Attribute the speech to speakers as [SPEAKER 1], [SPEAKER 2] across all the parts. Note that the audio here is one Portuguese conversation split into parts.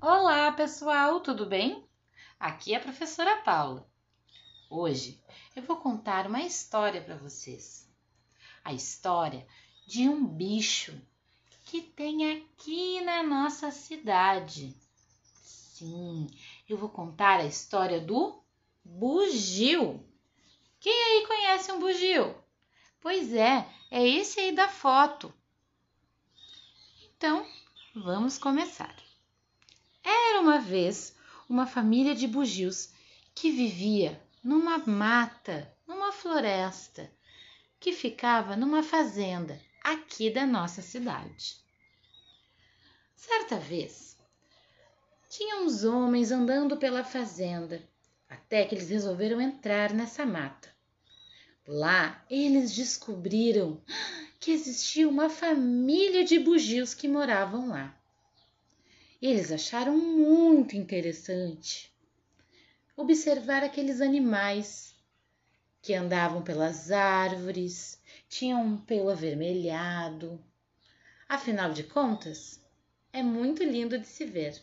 [SPEAKER 1] Olá, pessoal, tudo bem? Aqui é a professora Paula. Hoje eu vou contar uma história para vocês. A história de um bicho que tem aqui na nossa cidade. Sim, eu vou contar a história do bugio. Quem aí conhece um bugio? Pois é esse aí da foto. Então, vamos começar. Era uma vez uma família de bugios que vivia numa mata, numa floresta, que ficava numa fazenda aqui da nossa cidade. Certa vez, tinha uns homens andando pela fazenda, até que eles resolveram entrar nessa mata. Lá, eles descobriram que existia uma família de bugios que moravam lá. Eles acharam muito interessante observar aqueles animais que andavam pelas árvores, tinham um pelo avermelhado. Afinal de contas, é muito lindo de se ver.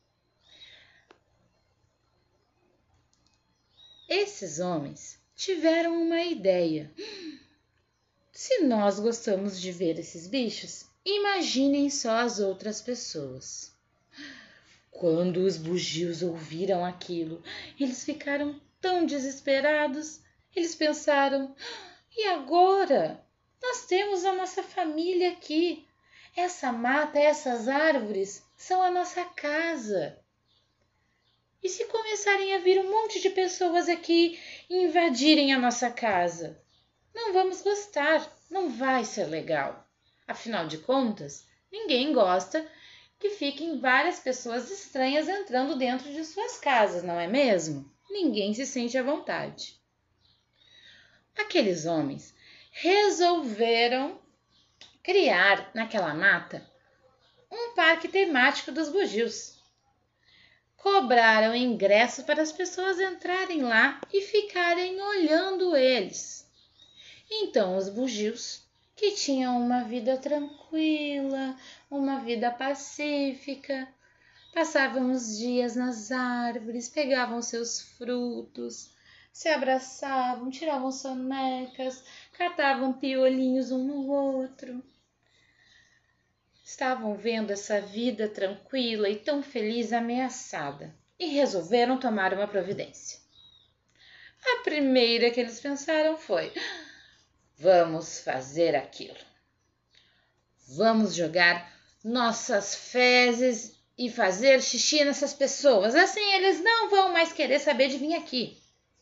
[SPEAKER 1] Esses homens tiveram uma ideia. Se nós gostamos de ver esses bichos, imaginem só as outras pessoas. Quando os bugios ouviram aquilo, eles ficaram tão desesperados. Eles pensaram: e agora? Nós temos a nossa família aqui. Essa mata, essas árvores são a nossa casa. E se começarem a vir um monte de pessoas aqui e invadirem a nossa casa? Não vamos gostar, não vai ser legal. Afinal de contas, ninguém gosta que fiquem várias pessoas estranhas entrando dentro de suas casas, não é mesmo? Ninguém se sente à vontade. Aqueles homens resolveram criar naquela mata um parque temático dos bugios. Cobraram ingresso para as pessoas entrarem lá e ficarem olhando eles. Então os bugios, que tinham uma vida tranquila, uma vida pacífica, passavam os dias nas árvores, pegavam seus frutos, se abraçavam, tiravam sonecas, catavam piolinhos um no outro. Estavam vendo essa vida tranquila e tão feliz ameaçada e resolveram tomar uma providência. A primeira que eles pensaram foi: vamos fazer aquilo. Vamos jogar nossas fezes e fazer xixi nessas pessoas. Assim eles não vão mais querer saber de vir aqui.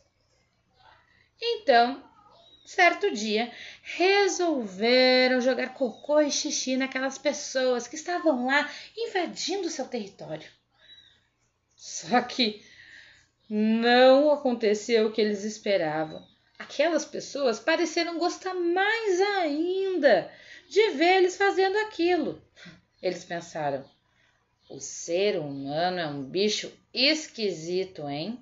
[SPEAKER 1] Então, certo dia, resolveram jogar cocô e xixi naquelas pessoas que estavam lá invadindo seu território. Só que não aconteceu o que eles esperavam. Aquelas pessoas pareceram gostar mais ainda de ver eles fazendo aquilo. Eles pensaram: o ser humano é um bicho esquisito, hein?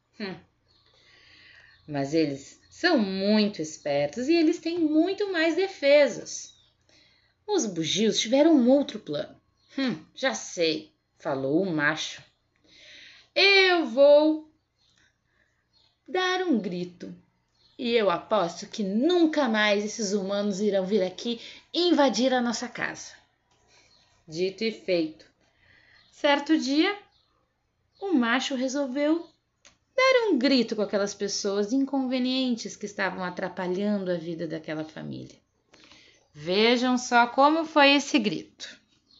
[SPEAKER 1] Mas eles são muito espertos e eles têm muito mais defesas. Os bugios tiveram um outro plano. Já sei, falou o macho. Eu vou dar um grito. E eu aposto que nunca mais esses humanos irão vir aqui invadir a nossa casa. Dito e feito. Certo dia, o macho resolveu dar um grito com aquelas pessoas inconvenientes que estavam atrapalhando a vida daquela família. Vejam só como foi esse grito.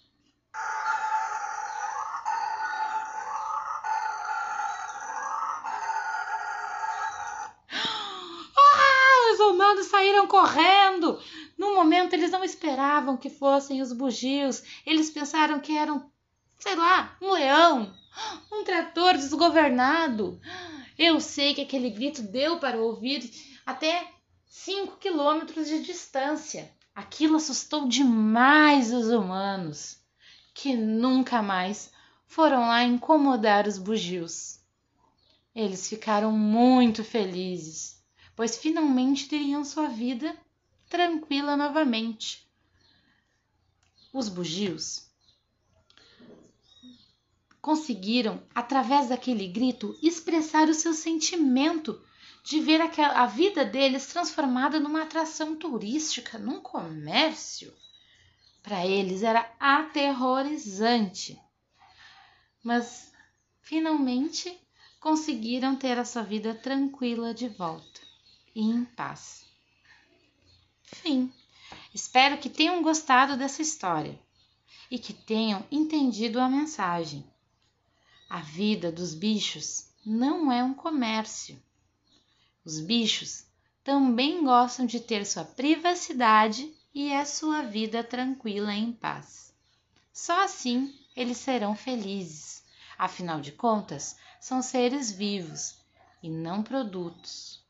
[SPEAKER 1] Os humanos saíram correndo. No momento, eles não esperavam que fossem os bugios. Eles pensaram que eram, sei lá, um leão, um trator desgovernado. Eu sei que aquele grito deu para ouvir até 5 quilômetros de distância. Aquilo assustou demais os humanos, que nunca mais foram lá incomodar os bugios. Eles ficaram muito felizes, pois finalmente teriam sua vida tranquila novamente. Os bugios conseguiram, através daquele grito, expressar o seu sentimento de ver a vida deles transformada numa atração turística, num comércio. Para eles era aterrorizante. Mas, finalmente, conseguiram ter a sua vida tranquila de volta e em paz. Fim. Espero que tenham gostado dessa história e que tenham entendido a mensagem. A vida dos bichos não é um comércio. Os bichos também gostam de ter sua privacidade e a sua vida tranquila em paz. Só assim eles serão felizes. Afinal de contas, são seres vivos e não produtos.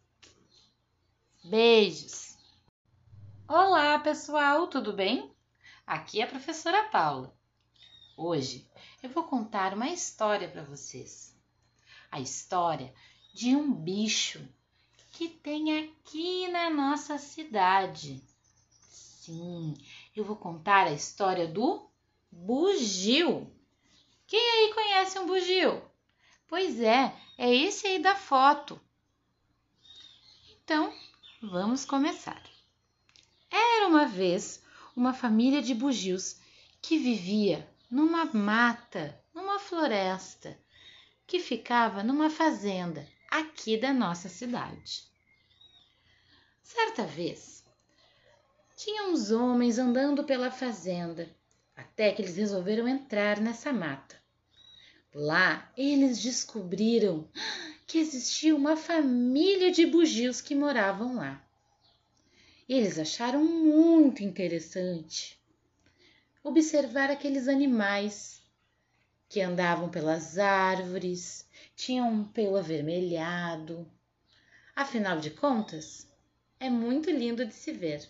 [SPEAKER 1] Beijos! Olá, pessoal, tudo bem? Aqui é a professora Paula. Hoje eu vou contar uma história para vocês. A história de um bicho que tem aqui na nossa cidade. Sim, eu vou contar a história do bugio. Quem aí conhece um bugio? Pois é esse aí da foto. Então, vamos começar. Era uma vez uma família de bugios que vivia numa mata, numa floresta, que ficava numa fazenda aqui da nossa cidade. Certa vez, tinha uns homens andando pela fazenda, até que eles resolveram entrar nessa mata. Lá, eles descobriram que existia uma família de bugios que moravam lá. Eles acharam muito interessante observar aqueles animais que andavam pelas árvores, tinham um pelo avermelhado. Afinal de contas, é muito lindo de se ver.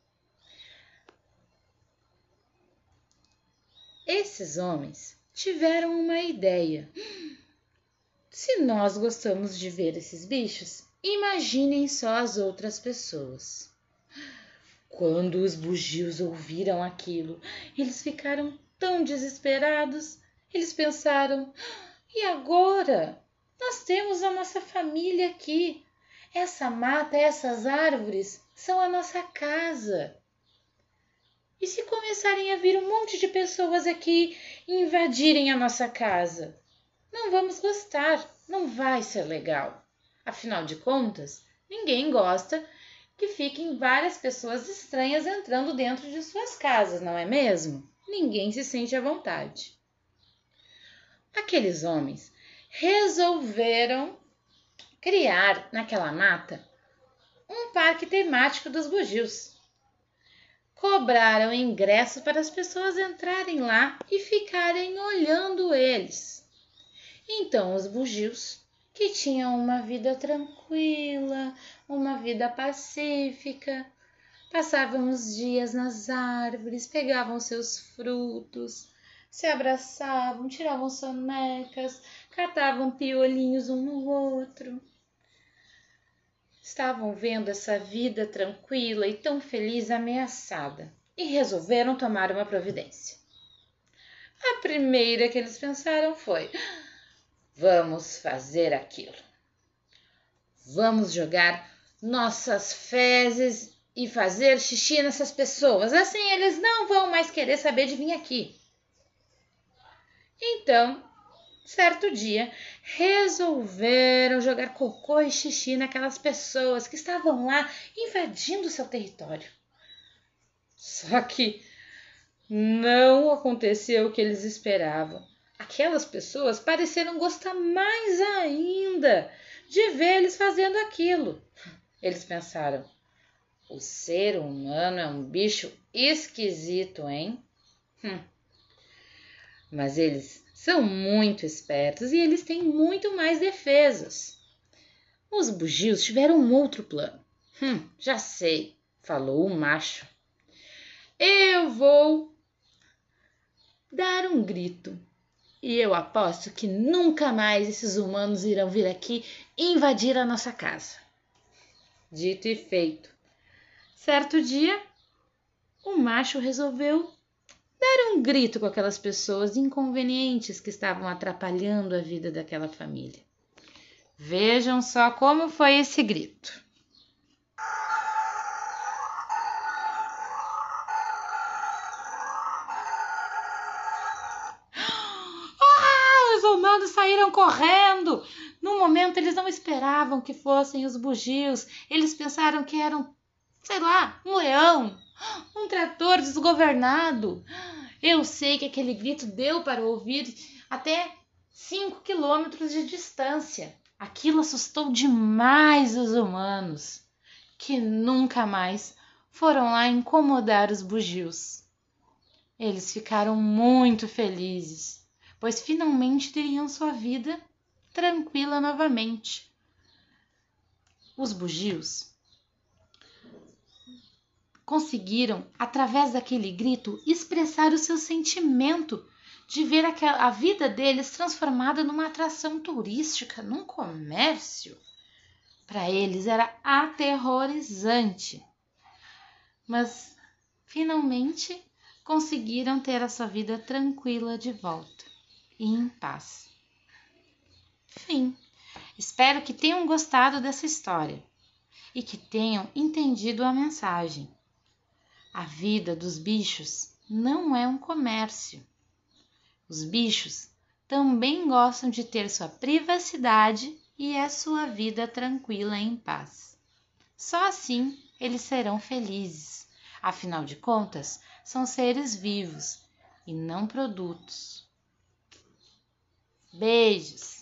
[SPEAKER 1] Esses homens tiveram uma ideia. Se nós gostamos de ver esses bichos, imaginem só as outras pessoas. Quando os bugios ouviram aquilo, eles ficaram tão desesperados. Eles pensaram: e agora? Nós temos a nossa família aqui. Essa mata, essas árvores são a nossa casa. E se começarem a vir um monte de pessoas aqui e invadirem a nossa casa? Não vamos gostar, não vai ser legal. Afinal de contas, ninguém gosta que fiquem várias pessoas estranhas entrando dentro de suas casas, não é mesmo? Ninguém se sente à vontade. Aqueles homens resolveram criar naquela mata um parque temático dos bugios. Cobraram ingresso para as pessoas entrarem lá e ficarem olhando eles. Então os bugios, que tinham uma vida tranquila, uma vida pacífica, passavam os dias nas árvores, pegavam seus frutos, se abraçavam, tiravam sonecas, catavam piolinhos um no outro. Estavam vendo essa vida tranquila e tão feliz ameaçada e resolveram tomar uma providência. A primeira que eles pensaram foi: vamos fazer aquilo. Vamos jogar nossas fezes e fazer xixi nessas pessoas. Assim eles não vão mais querer saber de vir aqui. Então, certo dia, resolveram jogar cocô e xixi naquelas pessoas que estavam lá invadindo seu território. Só que não aconteceu o que eles esperavam. Aquelas pessoas pareceram gostar mais ainda de ver eles fazendo aquilo. Eles pensaram: o ser humano é um bicho esquisito, hein? Mas eles são muito espertos e eles têm muito mais defesas. Os bugios tiveram um outro plano. Já sei, falou o macho. Eu vou dar um grito. E eu aposto que nunca mais esses humanos irão vir aqui invadir a nossa casa. Dito e feito. Certo dia, o macho resolveu dar um grito com aquelas pessoas inconvenientes que estavam atrapalhando a vida daquela família. Vejam só como foi esse grito. Os humanos saíram correndo. No momento, eles não esperavam que fossem os bugios. Eles pensaram que eram, sei lá, um leão, um trator desgovernado. Eu sei que aquele grito deu para ouvir até 5 quilômetros de distância. Aquilo assustou demais os humanos, que nunca mais foram lá incomodar os bugios. Eles ficaram muito felizes, pois finalmente teriam sua vida tranquila novamente. Os bugios conseguiram, através daquele grito, expressar o seu sentimento de ver a vida deles transformada numa atração turística, num comércio. Para eles era aterrorizante, mas finalmente conseguiram ter a sua vida tranquila de volta e em paz. Fim. Espero que tenham gostado dessa história e que tenham entendido a mensagem. A vida dos bichos não é um comércio. Os bichos também gostam de ter sua privacidade e a sua vida tranquila e em paz. Só assim eles serão felizes. Afinal de contas, são seres vivos e não produtos. Beijos!